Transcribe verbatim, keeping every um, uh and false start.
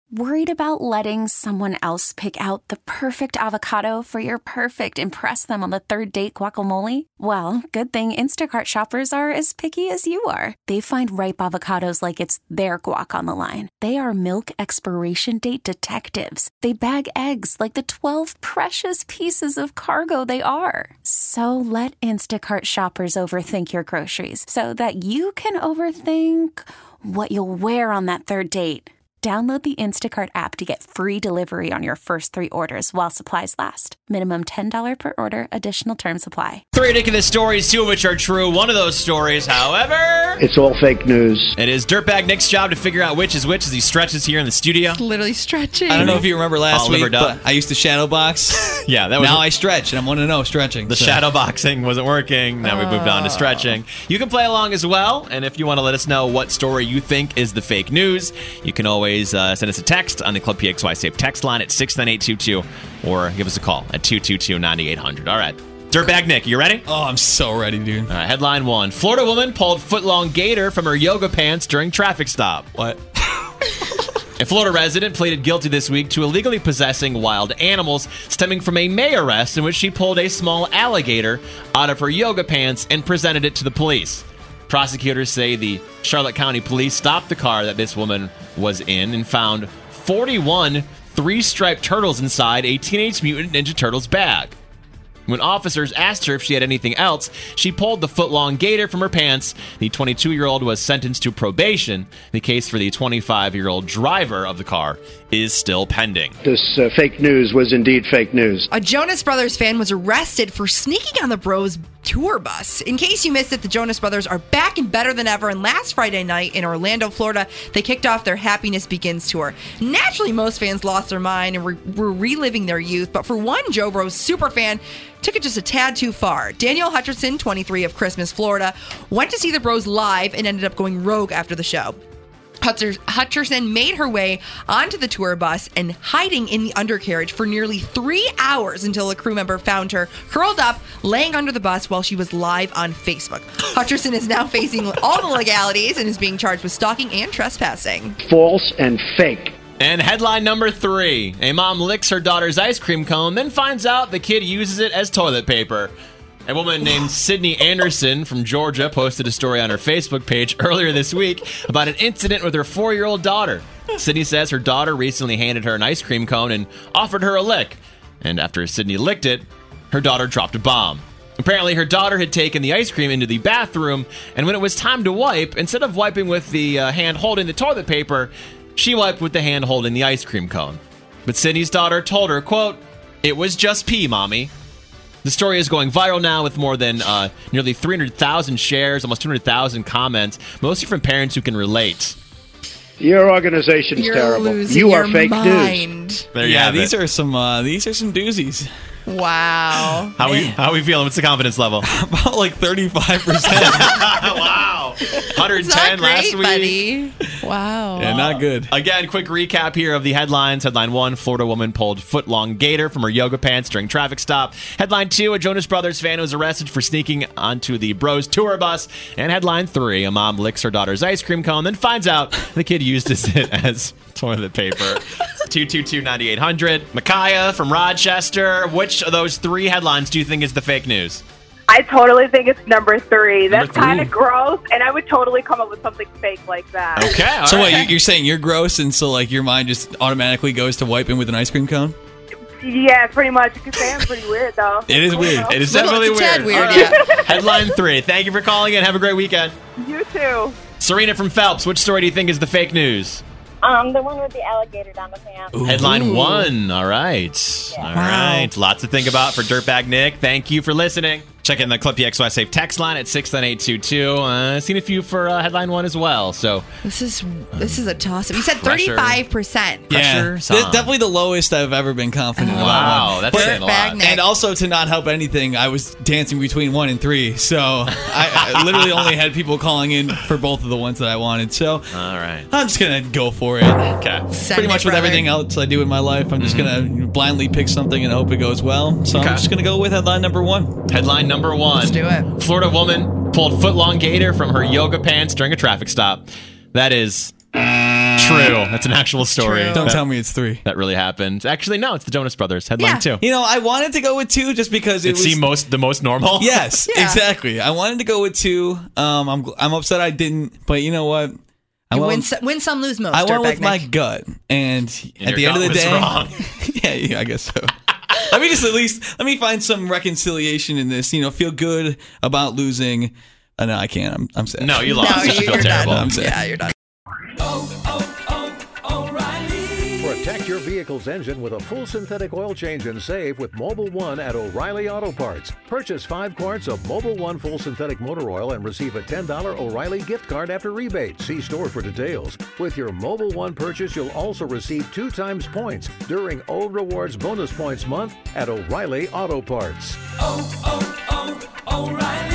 Worried about letting someone else pick out the perfect avocado for your perfect impress them on the third date guacamole? Well, good thing Instacart shoppers are as picky as you are. They find ripe avocados like it's their guac on the line. They are milk expiration date detectives. They bag eggs like the twelve precious pieces of cargo they are. So let Instacart shoppers overthink your groceries so that you can overthink what you'll wear on that third date. Download the Instacart app to get free delivery on your first three orders while supplies last. Minimum ten dollars per order. Additional terms apply. Three ridiculous stories, two of which are true. One of those stories, however... It's all fake news. It is Dirtbag Nick's job to figure out which is which as he stretches here in the studio. It's literally stretching. I don't know if you remember last All week, livered up. but I used to shadow box. Yeah, that was... Now I stretch, and I'm one to know stretching. The so. shadow boxing wasn't working. Now we moved on to stretching. You can play along as well, and if you want to let us know what story you think is the fake news, you can always uh, send us a text on the Club P X Y Safe text line at six nine eight two two, or give us a call at two two two, nine eight hundred. All right. Dirtbag Nick, you ready? Oh, I'm so ready, dude. All right, headline one. Florida woman pulled foot-long gator from her yoga pants during traffic stop. What? A Florida resident pleaded guilty this week to illegally possessing wild animals stemming from a May arrest in which she pulled a small alligator out of her yoga pants and presented it to the police. Prosecutors say the Charlotte County Police stopped the car that this woman was in and found forty-one three-striped turtles inside a Teenage Mutant Ninja Turtles bag. When officers asked her if she had anything else, she pulled the foot-long gator from her pants. The twenty-two-year-old was sentenced to probation. The case for the twenty-five-year-old driver of the car is still pending. This uh, fake news was indeed fake news. A Jonas Brothers fan was arrested for sneaking on the Bros tour bus. In case you missed it, the Jonas Brothers are back and better than ever, and last Friday night in Orlando, Florida, they kicked off their Happiness Begins tour. Naturally, most fans lost their mind and were, were reliving their youth, but for one Joe Bros super fan, took it just a tad too far. Daniel Hutcherson, twenty-three, of Christmas, Florida, went to see the Bros live and ended up going rogue after the show. Hutcherson made her way onto the tour bus and hiding in the undercarriage for nearly three hours until a crew member found her curled up, laying under the bus while she was live on Facebook. Hutcherson is now facing all the legalities and is being charged with stalking and trespassing. False and fake. And headline number three. A mom licks her daughter's ice cream cone, then finds out the kid uses it as toilet paper. A woman named Sydney Anderson from Georgia posted a story on her Facebook page earlier this week about an incident with her four-year-old daughter. Sydney says her daughter recently handed her an ice cream cone and offered her a lick. And after Sydney licked it, her daughter dropped a bomb. Apparently, her daughter had taken the ice cream into the bathroom, and when it was time to wipe, instead of wiping with the uh, hand holding the toilet paper, she wiped with the hand holding the ice cream cone. But Sydney's daughter told her, quote, "It was just pee, Mommy." The story is going viral now with more than uh, nearly three hundred thousand shares, almost two hundred thousand comments, mostly from parents who can relate. Your organization's You're terrible. losing You are your fake mind. news. There you yeah, have these it. are some uh, these are some doozies. Wow. How we how we feeling? What's the confidence level? About like thirty-five percent. Wow, one hundred ten It's not last great, week. buddy. Wow. Yeah, not good. Again, quick recap here of the headlines. Headline one, Florida woman pulled foot-long gator from her yoga pants during traffic stop. Headline two, a Jonas Brothers fan was arrested for sneaking onto the Bros tour bus. And headline three, a mom licks her daughter's ice cream cone, then finds out the kid used it as toilet paper. two two two, nine eight hundred. Micaiah from Rochester, which of those three headlines do you think is the fake news? I totally think it's number three. Number That's kind three. of gross, and I would totally come up with something fake like that. Okay, all So right. what, you're saying you're gross, and so like your mind just automatically goes to wiping with an ice cream cone? Yeah, pretty much. You could say I'm pretty weird, though. It is weird. It is Little- definitely it's a tad weird. weird, All right. Headline three. Thank you for calling in. Have a great weekend. You too. Serena from Phelps, which story do you think is the fake news? Um, the one with the alligator down the pants. Headline one. All right. All right. Lots to think about for Dirtbag Nick. Thank you for listening. Check in the Club P X Y Safe text line at six nine eight two two. Uh, seen a few for uh, headline one as well. So This is this is a toss-up. You said Pressure. thirty-five percent. Pressure Yeah, song. Th- definitely the lowest I've ever been confident about Wow, one. that's But- saying a lot. Dirtbag Nick. And also to not help anything, I was dancing between one and three, so I, I literally only had people calling in for both of the ones that I wanted. So All right. I'm just gonna go for it. Okay. Send Pretty it, much with brother. everything else I do in my life, I'm just gonna blindly pick something and hope it goes well. So Okay. I'm just gonna go with headline number one. Headline number one. Let's do it. Florida woman pulled foot-long gator from her yoga pants during a traffic stop. That is true. That's an actual story. True. Don't that, tell me it's three. that really happened. Actually, no, it's the Jonas Brothers. Headline Yeah. two. You know, I wanted to go with two just because it It was seemed most the most normal. Yes, Yeah. exactly. I wanted to go with two. Um, I'm I'm upset I didn't, but you know what? I You went, win, some, win some, lose most. I went with Dirtbag my Nick. gut, and, And at the your end of the gut was day, wrong. yeah, yeah, I guess so. Let me just at least let me find some reconciliation in this. You know, feel good about losing. Uh, no, I can't. I'm I'm sad. No, you No, lost. you you, should feel you're terrible. done. I'm sad. Yeah, you're done. Protect your vehicle's engine with a full synthetic oil change and save with Mobile One at O'Reilly Auto Parts. Purchase five quarts of Mobile One full synthetic motor oil and receive a ten dollars O'Reilly gift card after rebate. See store for details. With your Mobile One purchase, you'll also receive two times points during O Rewards Bonus Points Month at O'Reilly Auto Parts. Oh, oh, oh, O'Reilly.